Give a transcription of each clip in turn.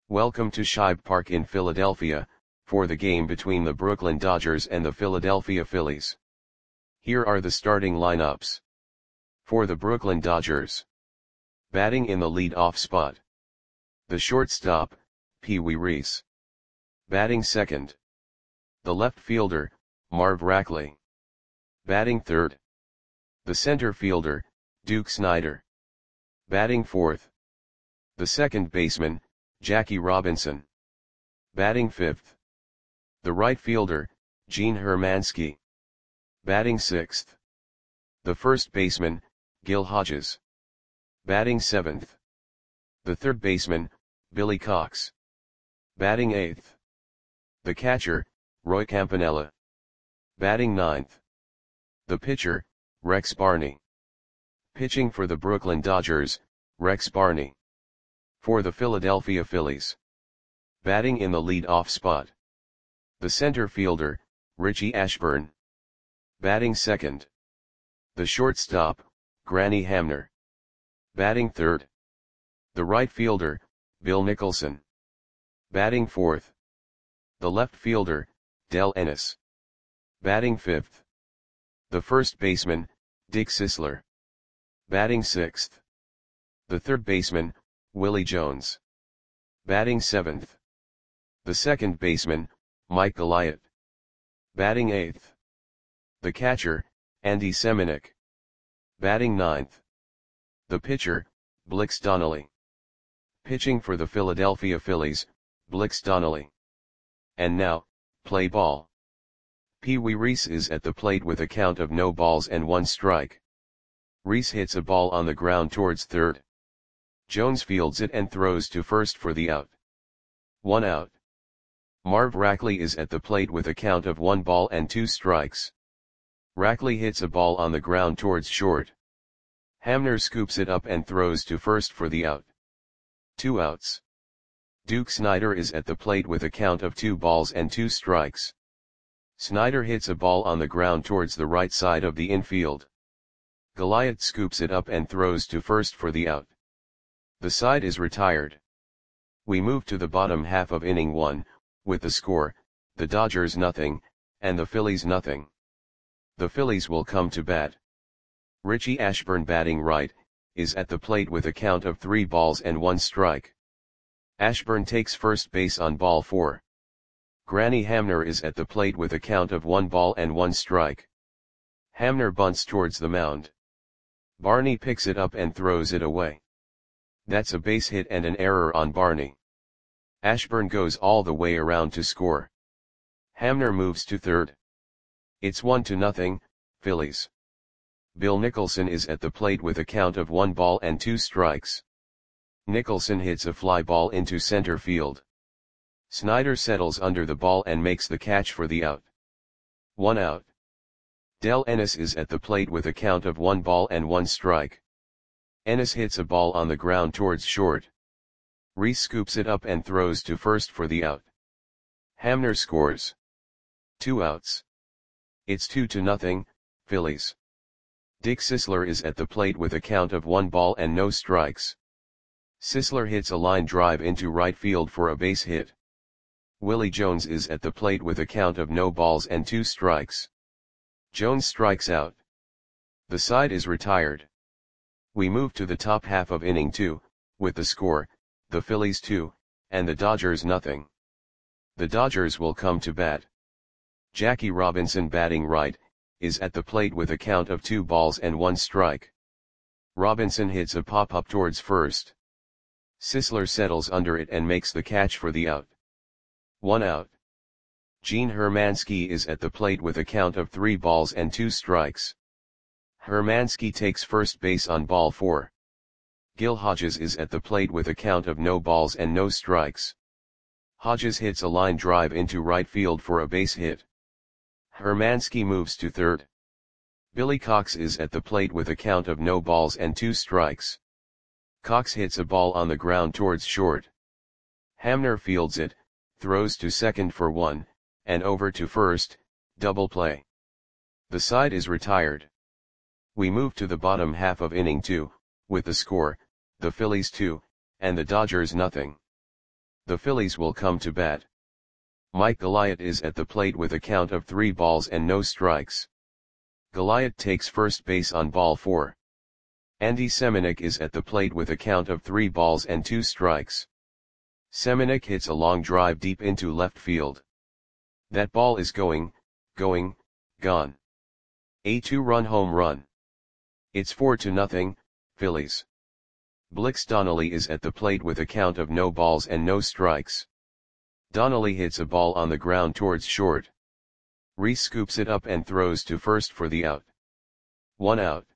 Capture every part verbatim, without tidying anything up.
Welcome to Shibe Park in Philadelphia, for the game between the Brooklyn Dodgers and the Philadelphia Phillies. Here are the starting lineups. For the Brooklyn Dodgers. Batting in the lead-off spot. The shortstop, Pee Wee Reese. Batting second. The left fielder, Marv Rackley. Batting third. The center fielder, Duke Snider. Batting fourth. The second baseman, Jackie Robinson. Batting fifth. The right fielder, Gene Hermansky. Batting sixth. The first baseman, Gil Hodges. Batting seventh. The third baseman, Billy Cox. Batting eighth. The catcher, Roy Campanella. Batting ninth. The pitcher, Rex Barney. Pitching for the Brooklyn Dodgers, Rex Barney. For the Philadelphia Phillies. Batting in the lead-off spot. The center fielder, Richie Ashburn. Batting second. The shortstop, Granny Hamner. Batting third. The right fielder, Bill Nicholson. Batting fourth. The left fielder, Del Ennis. Batting fifth. The first baseman, Dick Sisler. Batting sixth. The third baseman, Willie Jones. Batting seventh. The second baseman, Mike Goliath. Batting eighth. The catcher, Andy Semenuk. Batting ninth. The pitcher, Blix Donnelly. Pitching for the Philadelphia Phillies, Blix Donnelly. And now, play ball. Pee Wee Reese is at the plate with a count of no balls and one strike. Reese hits a ball on the ground towards third. Jones fields it and throws to first for the out. One out. Marv Rackley is at the plate with a count of one ball and two strikes. Rackley hits a ball on the ground towards short. Hamner scoops it up and throws to first for the out. Two outs. Duke Snider is at the plate with a count of two balls and two strikes. Snider hits a ball on the ground towards the right side of the infield. Goliath scoops it up and throws to first for the out. The side is retired. We move to the bottom half of inning one, with the score, the Dodgers nothing, and the Phillies nothing. The Phillies will come to bat. Richie Ashburn batting right, is at the plate with a count of three balls and one strike. Ashburn takes first base on ball four. Granny Hamner is at the plate with a count of one ball and one strike. Hamner bunts towards the mound. Barney picks it up and throws it away. That's a base hit and an error on Barney. Ashburn goes all the way around to score. Hamner moves to third. It's one to nothing, Phillies. Bill Nicholson is at the plate with a count of one ball and two strikes. Nicholson hits a fly ball into center field. Snider settles under the ball and makes the catch for the out. One out. Del Ennis is at the plate with a count of one ball and one strike. Ennis hits a ball on the ground towards short. Reese scoops it up and throws to first for the out. Hamner scores. Two outs. It's two to nothing, Phillies. Dick Sisler is at the plate with a count of one ball and no strikes. Sisler hits a line drive into right field for a base hit. Willie Jones is at the plate with a count of no balls and two strikes. Jones strikes out. The side is retired. We move to the top half of inning two, with the score, the Phillies two, and the Dodgers nothing. The Dodgers will come to bat. Jackie Robinson batting right, is at the plate with a count of two balls and one strike. Robinson hits a pop-up towards first. Sisler settles under it and makes the catch for the out. One out. Gene Hermansky is at the plate with a count of three balls and two strikes. Hermansky takes first base on ball four. Gil Hodges is at the plate with a count of no balls and no strikes. Hodges hits a line drive into right field for a base hit. Hermansky moves to third. Billy Cox is at the plate with a count of no balls and two strikes. Cox hits a ball on the ground towards short. Hamner fields it, throws to second for one, and over to first, double play. The side is retired. We move to the bottom half of inning two, with the score, the Phillies two, and the Dodgers nothing. The Phillies will come to bat. Mike Goliath is at the plate with a count of three balls and no strikes. Goliath takes first base on ball four. Andy Semenuk is at the plate with a count of three balls and two strikes. Semenuk hits a long drive deep into left field. That ball is going, going, gone. A two-run home run. It's four to nothing, Phillies. Blix Donnelly is at the plate with a count of no balls and no strikes. Donnelly hits a ball on the ground towards short. Reese scoops it up and throws to first for the out. One out.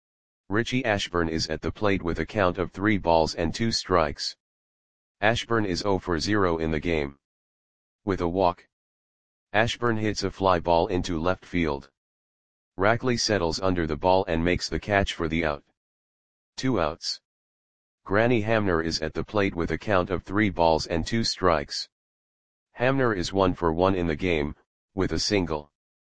Richie Ashburn is at the plate with a count of three balls and two strikes. Ashburn is zero for zero in the game. With a walk, Ashburn hits a fly ball into left field. Rackley settles under the ball and makes the catch for the out. Two outs. Granny Hamner is at the plate with a count of three balls and two strikes. Hamner is one for one in the game, with a single.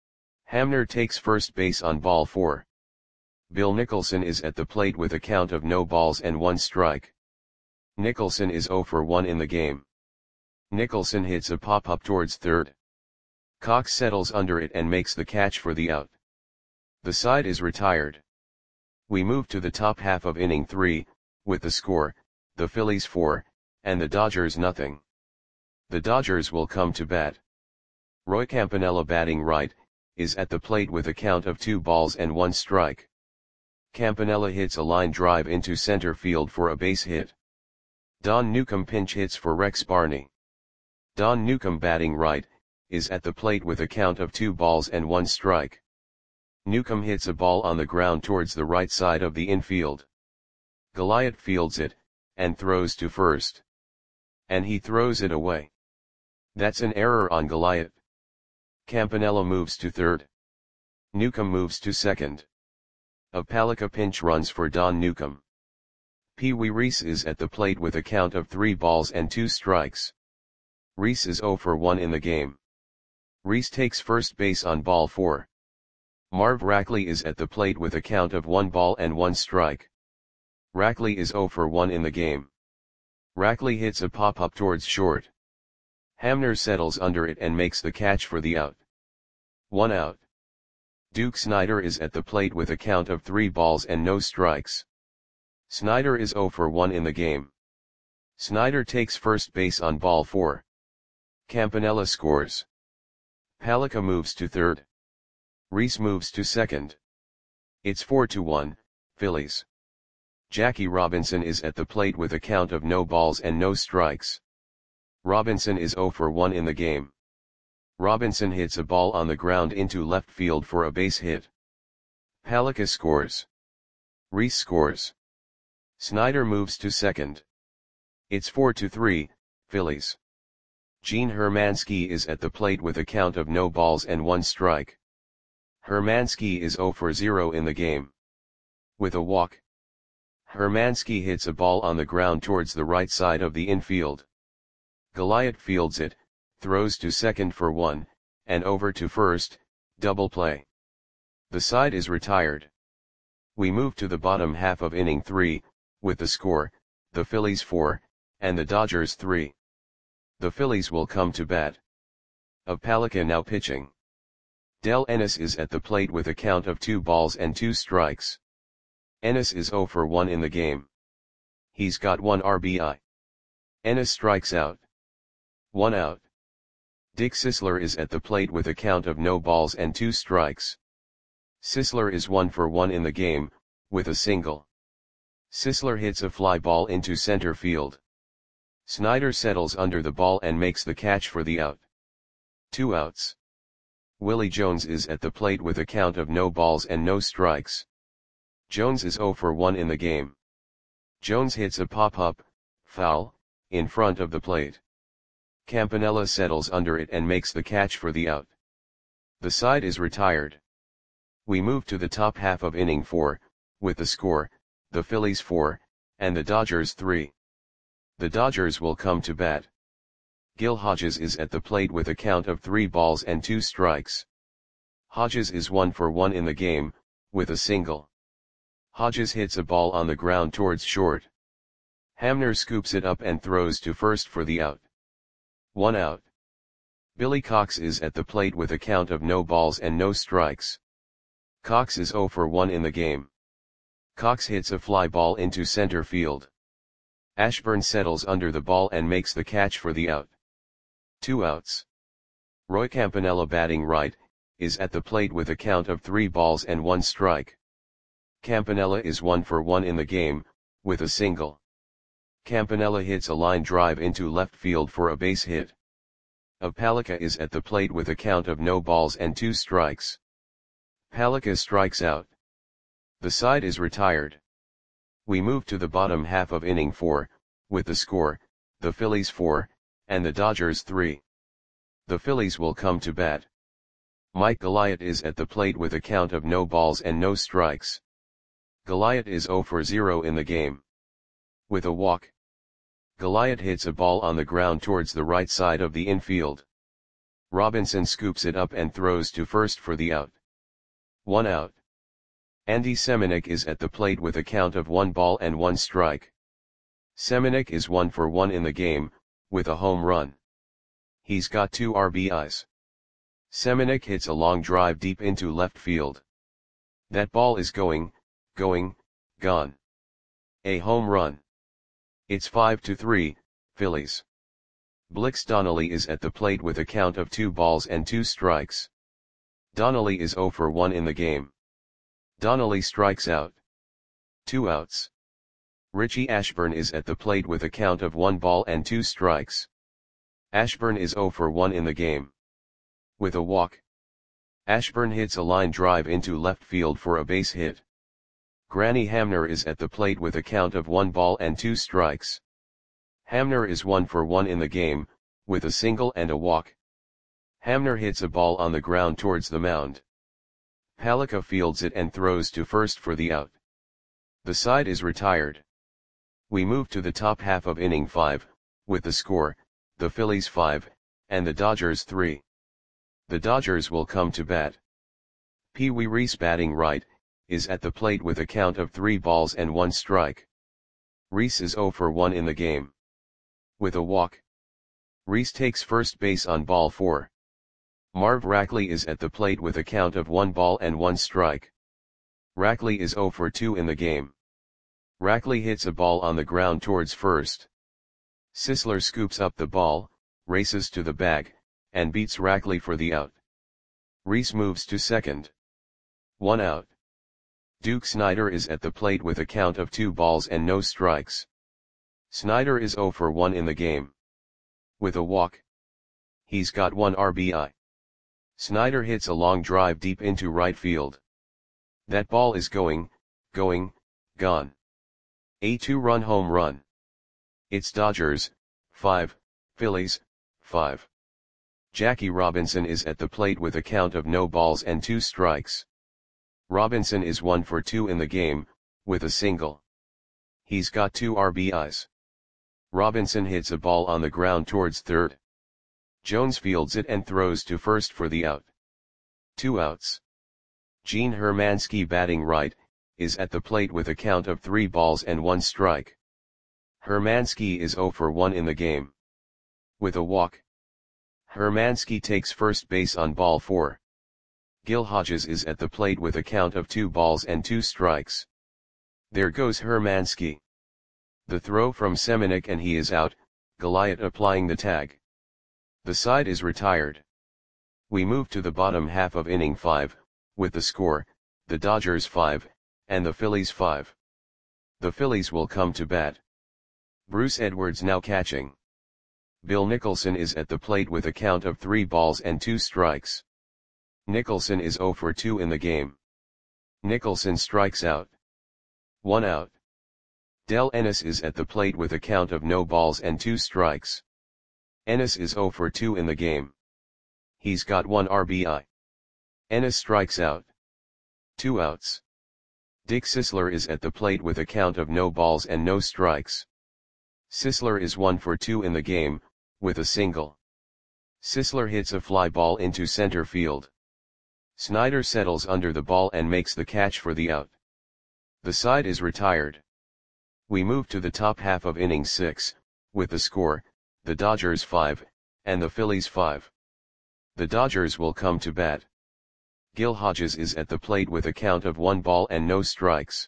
Hamner takes first base on ball four. Bill Nicholson is at the plate with a count of no balls and one strike. Nicholson is zero for one in the game. Nicholson hits a pop-up towards third. Cox settles under it and makes the catch for the out. The side is retired. We move to the top half of inning three, with the score, the Phillies four, and the Dodgers nothing. The Dodgers will come to bat. Roy Campanella, batting right, is at the plate with a count of two balls and one strike. Campanella hits a line drive into center field for a base hit. Don Newcomb pinch hits for Rex Barney. Don Newcomb, batting right, is at the plate with a count of two balls and one strike. Newcomb hits a ball on the ground towards the right side of the infield. Goliath fields it, and throws to first. And he throws it away. That's an error on Goliath. Campanella moves to third. Newcomb moves to second. A Palika pinch runs for Don Newcomb. Pee Wee Reese is at the plate with a count of three balls and two strikes. Reese is zero for one in the game. Reese takes first base on ball four. Marv Rackley is at the plate with a count of one ball and one strike. Rackley is zero for one in the game. Rackley hits a pop-up towards short. Hamner settles under it and makes the catch for the out. One out. Duke Snider is at the plate with a count of three balls and no strikes. Snider is zero for one in the game. Snider takes first base on ball four. Campanella scores. Palika moves to third. Reese moves to second. It's four to one, Phillies. Jackie Robinson is at the plate with a count of no balls and no strikes. Robinson is zero for one in the game. Robinson hits a ball on the ground into left field for a base hit. Palika scores. Reese scores. Snider moves to second. It's four to three, Phillies. Gene Hermansky is at the plate with a count of no balls and one strike. Hermansky is zero for zero in the game. With a walk, Hermansky hits a ball on the ground towards the right side of the infield. Goliath fields it, throws to second for one, and over to first, double play. The side is retired. We move to the bottom half of inning three, with the score, the Phillies four, and the Dodgers three. The Phillies will come to bat. Of Palika now pitching. Del Ennis is at the plate with a count of two balls and two strikes. Ennis is zero for one in the game. He's got one R B I. Ennis strikes out. One out. Dick Sisler is at the plate with a count of no balls and two strikes. Sisler is one for one in the game, with a single. Sisler hits a fly ball into center field. Snider settles under the ball and makes the catch for the out. Two outs. Willie Jones is at the plate with a count of no balls and no strikes. Jones is zero for one in the game. Jones hits a pop-up, foul, in front of the plate. Campanella settles under it and makes the catch for the out. The side is retired. We move to the top half of inning four, with the score, the Phillies four, and the Dodgers three. The Dodgers will come to bat. Gil Hodges is at the plate with a count of three balls and two strikes. Hodges is one for one in the game, with a single. Hodges hits a ball on the ground towards short. Hamner scoops it up and throws to first for the out. One out. Billy Cox is at the plate with a count of no balls and no strikes. Cox is zero for one in the game. Cox hits a fly ball into center field. Ashburn settles under the ball and makes the catch for the out. Two outs. Roy Campanella, batting right, is at the plate with a count of three balls and one strike. Campanella is one for one in the game, with a single. Campanella hits a line drive into left field for a base hit. Palika is at the plate with a count of no balls and two strikes. Palika strikes out. The side is retired. We move to the bottom half of inning four, with the score, the Phillies four, and the Dodgers three. The Phillies will come to bat. Mike Goliath is at the plate with a count of no balls and no strikes. Goliath is zero for zero in the game. With a walk. Goliath hits a ball on the ground towards the right side of the infield. Robinson scoops it up and throws to first for the out. One out. Andy Semenuk is at the plate with a count of one ball and one strike. Semenuk is one for one in the game, with a home run. He's got two R B Is. Semenuk hits a long drive deep into left field. That ball is going, going, gone. A home run. It's five to three, Phillies. Blix Donnelly is at the plate with a count of two balls and two strikes. Donnelly is zero for one in the game. Donnelly strikes out. Two outs. Richie Ashburn is at the plate with a count of one ball and two strikes. Ashburn is zero for one in the game. With a walk. Ashburn hits a line drive into left field for a base hit. Granny Hamner is at the plate with a count of one ball and two strikes. Hamner is one for one in the game, with a single and a walk. Hamner hits a ball on the ground towards the mound. Palika fields it and throws to first for the out. The side is retired. We move to the top half of inning five, with the score, the Phillies five, and the Dodgers three. The Dodgers will come to bat. Pee Wee Reese, batting right, is at the plate with a count of three balls and one strike. Reese is zero for one in the game. With a walk. Reese takes first base on ball four. Marv Rackley is at the plate with a count of one ball and one strike. Rackley is zero for two in the game. Rackley hits a ball on the ground towards first. Sisler scoops up the ball, races to the bag, and beats Rackley for the out. Reese moves to second. One out. Duke Snider is at the plate with a count of two balls and no strikes. Snider is zero for one in the game. With a walk. He's got one R B I. Snider hits a long drive deep into right field. That ball is going, going, gone. A two-run home run. It's Dodgers, five, Phillies, five. Jackie Robinson is at the plate with a count of no balls and two strikes. Robinson is one for two in the game, with a single. He's got two R B Is. Robinson hits a ball on the ground towards third. Jones fields it and throws to first for the out. Two outs. Gene Hermansky, batting right, is at the plate with a count of three balls and one strike. Hermansky is zero for one in the game. With a walk. Hermansky takes first base on ball four. Gil Hodges is at the plate with a count of two balls and two strikes. There goes Hermansky. The throw from Semenuk and he is out, Goliath applying the tag. The side is retired. We move to the bottom half of inning five, with the score, the Dodgers five, and the Phillies five. The Phillies will come to bat. Bruce Edwards now catching. Bill Nicholson is at the plate with a count of three balls and two strikes. Nicholson is zero for two in the game. Nicholson strikes out. One out. Del Ennis is at the plate with a count of no balls and two strikes. Ennis is zero for two in the game. He's got one R B I. Ennis strikes out. Two outs. Dick Sisler is at the plate with a count of no balls and no strikes. Sisler is one for two in the game, with a single. Sisler hits a fly ball into center field. Snider settles under the ball and makes the catch for the out. The side is retired. We move to the top half of inning six, with the score, the Dodgers five, and the Phillies five. The Dodgers will come to bat. Gil Hodges is at the plate with a count of one ball and no strikes.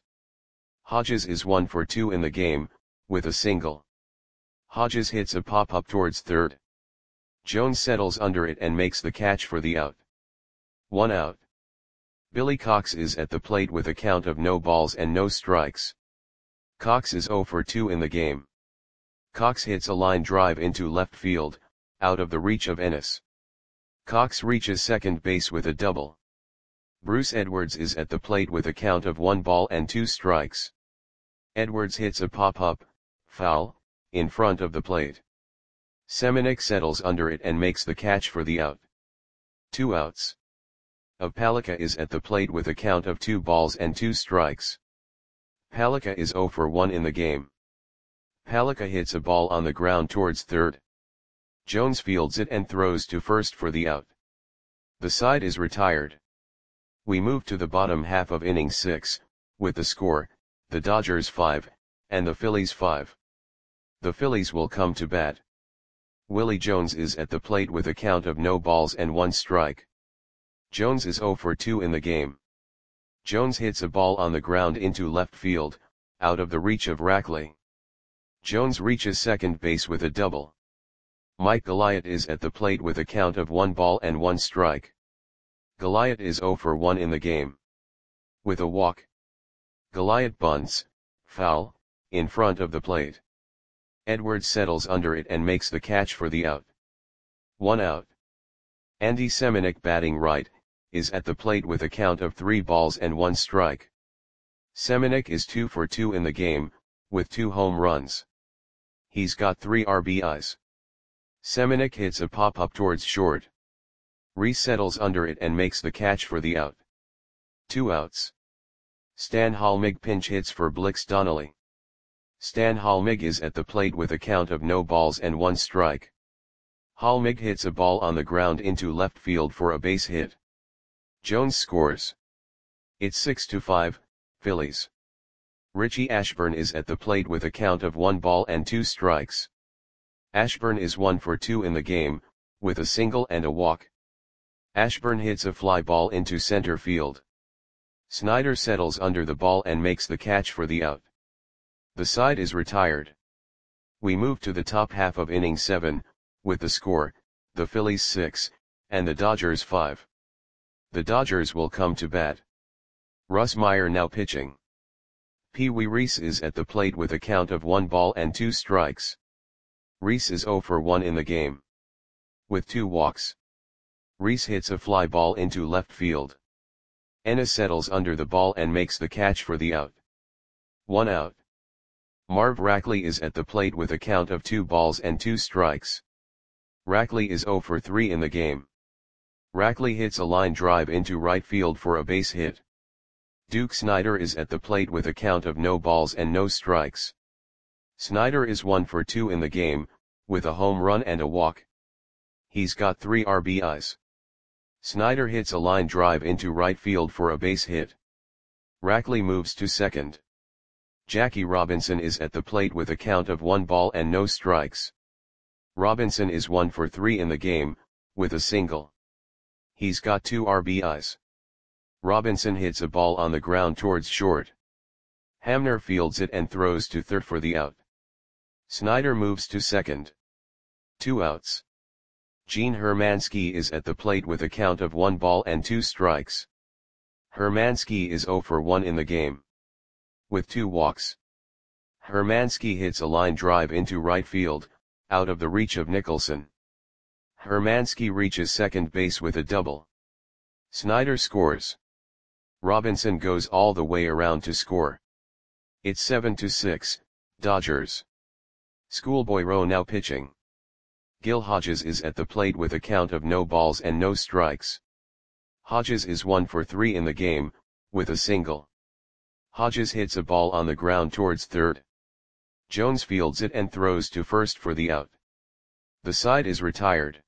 Hodges is one for two in the game, with a single. Hodges hits a pop-up towards third. Jones settles under it and makes the catch for the out. One out. Billy Cox is at the plate with a count of no balls and no strikes. Cox is zero for two in the game. Cox hits a line drive into left field, out of the reach of Ennis. Cox reaches second base with a double. Bruce Edwards is at the plate with a count of one ball and two strikes. Edwards hits a pop-up, foul, in front of the plate. Seminick settles under it and makes the catch for the out. Two outs. Palika is at the plate with a count of two balls and two strikes. Palika is zero for one in the game. Palika hits a ball on the ground towards third. Jones fields it and throws to first for the out. The side is retired. We move to the bottom half of inning six, with the score, the Dodgers five, and the Phillies five. The Phillies will come to bat. Willie Jones is at the plate with a count of no balls and one strike. Jones is zero for two in the game. Jones hits a ball on the ground into left field, out of the reach of Rackley. Jones reaches second base with a double. Mike Goliath is at the plate with a count of one ball and one strike. Goliath is zero for one in the game. With a walk. Goliath bunts, foul, in front of the plate. Edwards settles under it and makes the catch for the out. One out. Andy Seminick, batting right, is at the plate with a count of three balls and one strike. Seminick is two for two in the game, with two home runs. He's got three R B Is. Seminick hits a pop-up towards short. Reese settles under it and makes the catch for the out. Two outs. Stan Halmig pinch hits for Blix Donnelly. Stan Halmig is at the plate with a count of no balls and one strike. Halmig hits a ball on the ground into left field for a base hit. Jones scores. It's six to five, Phillies. Richie Ashburn is at the plate with a count of one ball and two strikes. Ashburn is one for two in the game, with a single and a walk. Ashburn hits a fly ball into center field. Snyder settles under the ball and makes the catch for the out. The side is retired. We move to the top half of inning seven, with the score, the Phillies six, and the Dodgers five. The Dodgers will come to bat. Russ Meyer now pitching. Pee Wee Reese is at the plate with a count of one ball and two strikes. Reese is zero for one in the game. With two walks. Reese hits a fly ball into left field. Ennis settles under the ball and makes the catch for the out. One out. Marv Rackley is at the plate with a count of two balls and two strikes. Rackley is zero for three in the game. Rackley hits a line drive into right field for a base hit. Duke Snyder is at the plate with a count of no balls and no strikes. Snyder is one for two in the game, with a home run and a walk. He's got three R B Is. Snyder hits a line drive into right field for a base hit. Rackley moves to second. Jackie Robinson is at the plate with a count of one ball and no strikes. Robinson is one for three in the game, with a single. He's got two R B Is. Robinson hits a ball on the ground towards short. Hamner fields it and throws to third for the out. Snyder moves to second. Two outs. Gene Hermansky is at the plate with a count of one ball and two strikes. Hermansky is zero for one in the game. With two walks. Hermansky hits a line drive into right field, out of the reach of Nicholson. Hermansky reaches second base with a double. Snyder scores. Robinson goes all the way around to score. It's seven to six, Dodgers. Schoolboy Rowe now pitching. Gil Hodges is at the plate with a count of no balls and no strikes. Hodges is one for three in the game, with a single. Hodges hits a ball on the ground towards third. Jones fields it and throws to first for the out. The side is retired.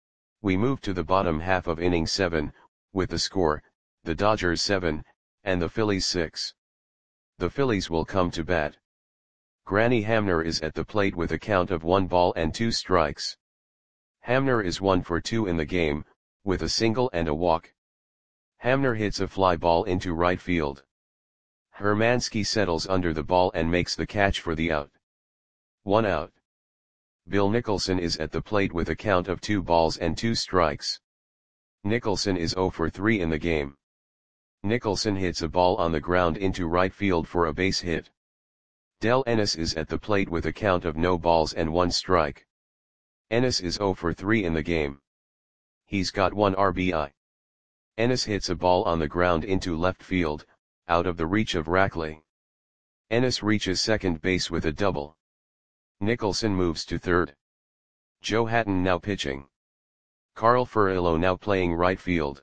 We move to the bottom half of inning seven, with the score, the Dodgers seven, and the Phillies six. The Phillies will come to bat. Granny Hamner is at the plate with a count of one ball and two strikes. Hamner is one for two in the game, with a single and a walk. Hamner hits a fly ball into right field. Hermansky settles under the ball and makes the catch for the out. One out. Bill Nicholson is at the plate with a count of two balls and two strikes. Nicholson is zero for three in the game. Nicholson hits a ball on the ground into right field for a base hit. Del Ennis is at the plate with a count of no balls and one strike. Ennis is zero for three in the game. He's got one R B I. Ennis hits a ball on the ground into left field, out of the reach of Rackley. Ennis reaches second base with a double. Nicholson moves to third. Joe Hatton now pitching. Carl Furillo now playing right field.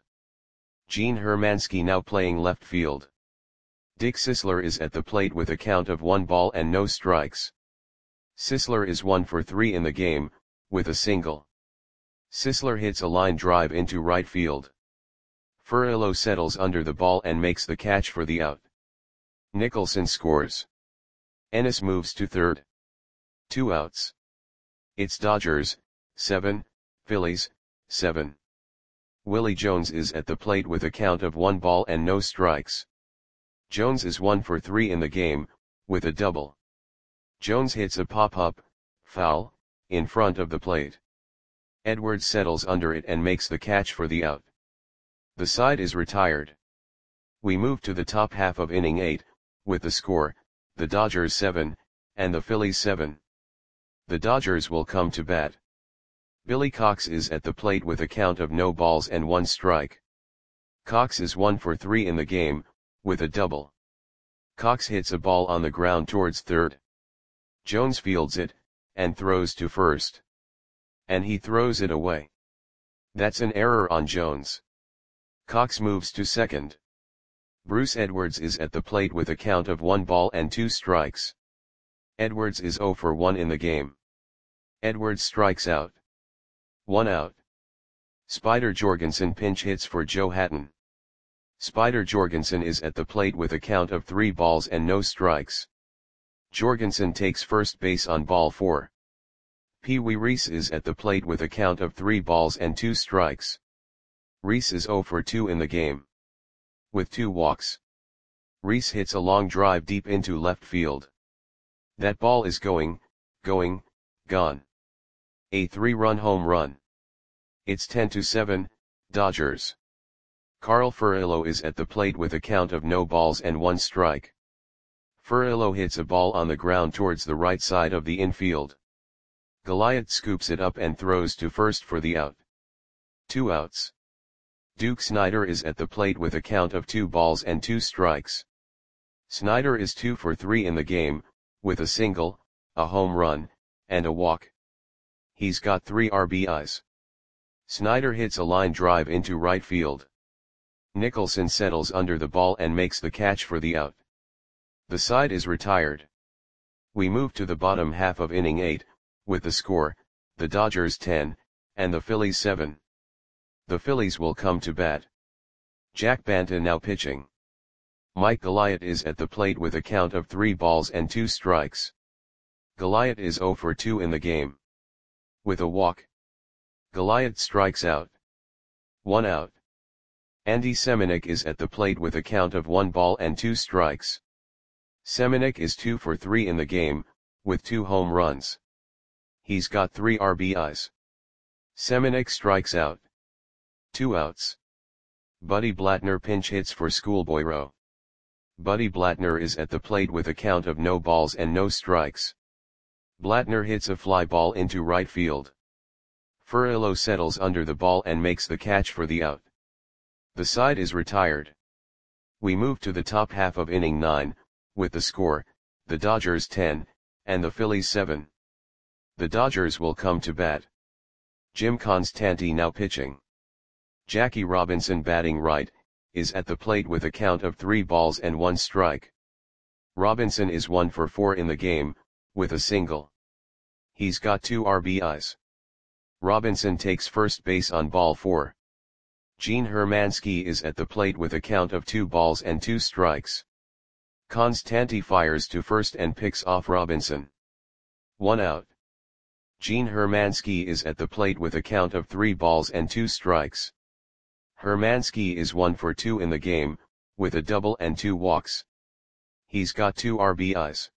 Gene Hermansky now playing left field. Dick Sisler is at the plate with a count of one ball and no strikes. Sisler is one for three in the game, with a single. Sisler hits a line drive into right field. Furillo settles under the ball and makes the catch for the out. Nicholson scores. Ennis moves to third. Two outs. It's Dodgers, seven, Phillies, seven. Willie Jones is at the plate with a count of one ball and no strikes. Jones is one for three in the game, with a double. Jones hits a pop-up, foul, in front of the plate. Edwards settles under it and makes the catch for the out. The side is retired. We move to the top half of inning eight, with the score, the Dodgers seven, and the Phillies seven. The Dodgers will come to bat. Billy Cox is at the plate with a count of no balls and one strike. Cox is one for three in the game, with a double. Cox hits a ball on the ground towards third. Jones fields it, and throws to first. And he throws it away. That's an error on Jones. Cox moves to second. Bruce Edwards is at the plate with a count of one ball and two strikes. Edwards is zero for one in the game. Edwards strikes out. One out. Spider Jorgensen pinch hits for Joe Hatton. Spider Jorgensen is at the plate with a count of three balls and no strikes. Jorgensen takes first base on ball four. Pee Wee Reese is at the plate with a count of three balls and two strikes. Reese is zero for two in the game. With two walks. Reese hits a long drive deep into left field. That ball is going, going, gone. A three-run home run. It's ten to seven, Dodgers. Carl Furillo is at the plate with a count of no balls and one strike. Furillo hits a ball on the ground towards the right side of the infield. Goliath scoops it up and throws to first for the out. Two outs. Duke Snider is at the plate with a count of two balls and two strikes. Snider is two for three in the game, with a single, a home run, and a walk. He's got three R B Is. Snider hits a line drive into right field. Nicholson settles under the ball and makes the catch for the out. The side is retired. We move to the bottom half of inning eight, with the score, the Dodgers ten, and the Phillies seven. The Phillies will come to bat. Jack Banta now pitching. Mike Goliath is at the plate with a count of three balls and two strikes. Goliath is zero for two in the game. With a walk. Goliath strikes out. One out. Andy Semenuk is at the plate with a count of one ball and two strikes. Semenuk is two for three in the game, with two home runs. He's got three R B Is. Semenuk strikes out. Two outs. Buddy Blattner pinch hits for Schoolboy Rowe. Buddy Blattner is at the plate with a count of no balls and no strikes. Blattner hits a fly ball into right field. Furillo settles under the ball and makes the catch for the out. The side is retired. We move to the top half of inning nine, with the score, the Dodgers ten, and the Phillies seven. The Dodgers will come to bat. Jim Constanti now pitching. Jackie Robinson batting right, is at the plate with a count of three balls and one strike. Robinson is one for four in the game, with a single. He's got two R B Is. Robinson takes first base on ball four. Gene Hermansky is at the plate with a count of two balls and two strikes. Constanti fires to first and picks off Robinson. One out. Gene Hermansky is at the plate with a count of three balls and two strikes. Hermansky is one for two in the game, with a double and two walks. He's got two R B Is.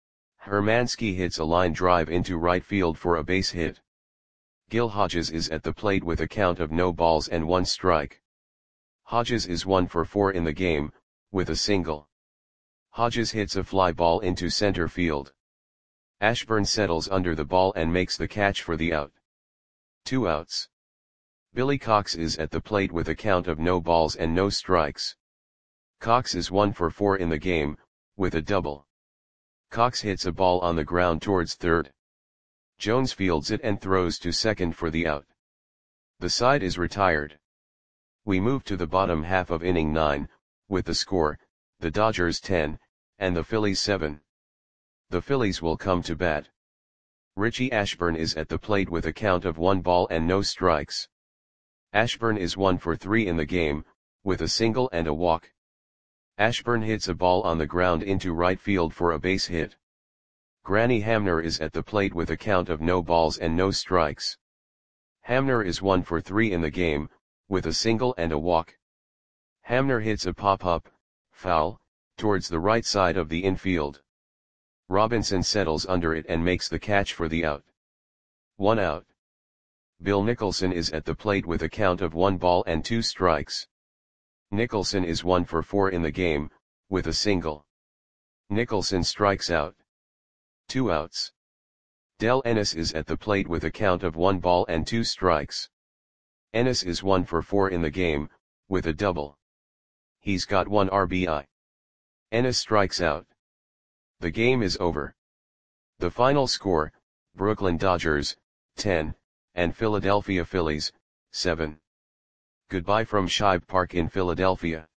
Hermansky hits a line drive into right field for a base hit. Gil Hodges is at the plate with a count of no balls and one strike. Hodges is one for four in the game, with a single. Hodges hits a fly ball into center field. Ashburn settles under the ball and makes the catch for the out. Two outs. Billy Cox is at the plate with a count of no balls and no strikes. Cox is one for four in the game, with a double. Cox hits a ball on the ground towards third. Jones fields it and throws to second for the out. The side is retired. We move to the bottom half of inning nine, with the score, the Dodgers ten, and the Phillies seven. The Phillies will come to bat. Richie Ashburn is at the plate with a count of one ball and no strikes. Ashburn is one for three in the game, with a single and a walk. Ashburn hits a ball on the ground into right field for a base hit. Granny Hamner is at the plate with a count of no balls and no strikes. Hamner is one for three in the game, with a single and a walk. Hamner hits a pop-up, foul, towards the right side of the infield. Robinson settles under it and makes the catch for the out. One out. Bill Nicholson is at the plate with a count of one ball and two strikes. Nicholson is one for four in the game, with a single. Nicholson strikes out. Two outs. Del Ennis is at the plate with a count of one ball and two strikes. Ennis is one for four in the game, with a double. He's got one R B I. Ennis strikes out. The game is over. The final score, Brooklyn Dodgers, ten, and Philadelphia Phillies, seven. Goodbye from Shibe Park in Philadelphia.